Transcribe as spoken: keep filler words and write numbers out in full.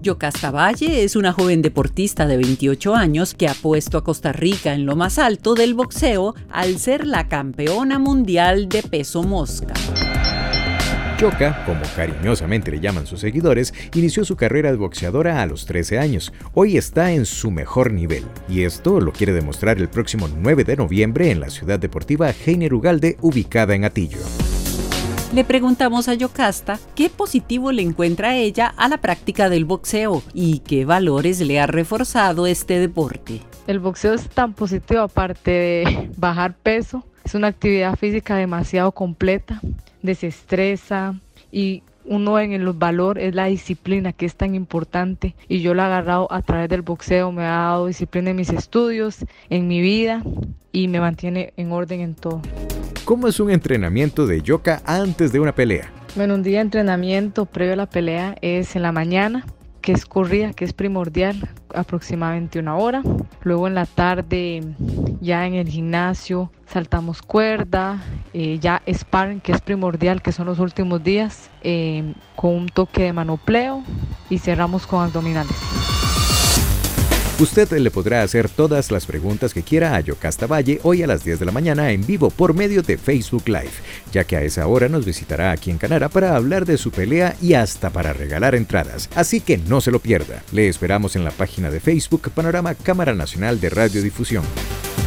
Yocasta Valle es una joven deportista de veintiocho años que ha puesto a Costa Rica en lo más alto del boxeo al ser la campeona mundial de peso mosca. Yoka, como cariñosamente le llaman sus seguidores, inició su carrera de boxeadora a los trece años. Hoy está en su mejor nivel, y esto lo quiere demostrar el próximo nueve de noviembre en la ciudad deportiva Heiner Ugalde, ubicada en Atillo. Le preguntamos a Yocasta qué positivo le encuentra a ella a la práctica del boxeo y qué valores le ha reforzado este deporte. El boxeo es tan positivo, aparte de bajar peso, es una actividad física demasiado completa, desestresa, y uno en el valor es la disciplina, que es tan importante, y yo la he agarrado a través del boxeo. Me ha dado disciplina en mis estudios, en mi vida, y me mantiene en orden en todo. ¿Cómo es un entrenamiento de Yoka antes de una pelea? Bueno, un día de entrenamiento previo a la pelea es en la mañana, que es corrida, que es primordial, aproximadamente una hora. Luego en la tarde, ya en el gimnasio, saltamos cuerda, eh, ya sparring, que es primordial, que son los últimos días, eh, con un toque de manopleo, y cerramos con abdominales. Usted le podrá hacer todas las preguntas que quiera a Yocasta Valle hoy a las diez de la mañana en vivo por medio de Facebook Live, ya que a esa hora nos visitará aquí en Canara para hablar de su pelea y hasta para regalar entradas. Así que no se lo pierda. Le esperamos en la página de Facebook Panorama Cámara Nacional de Radiodifusión.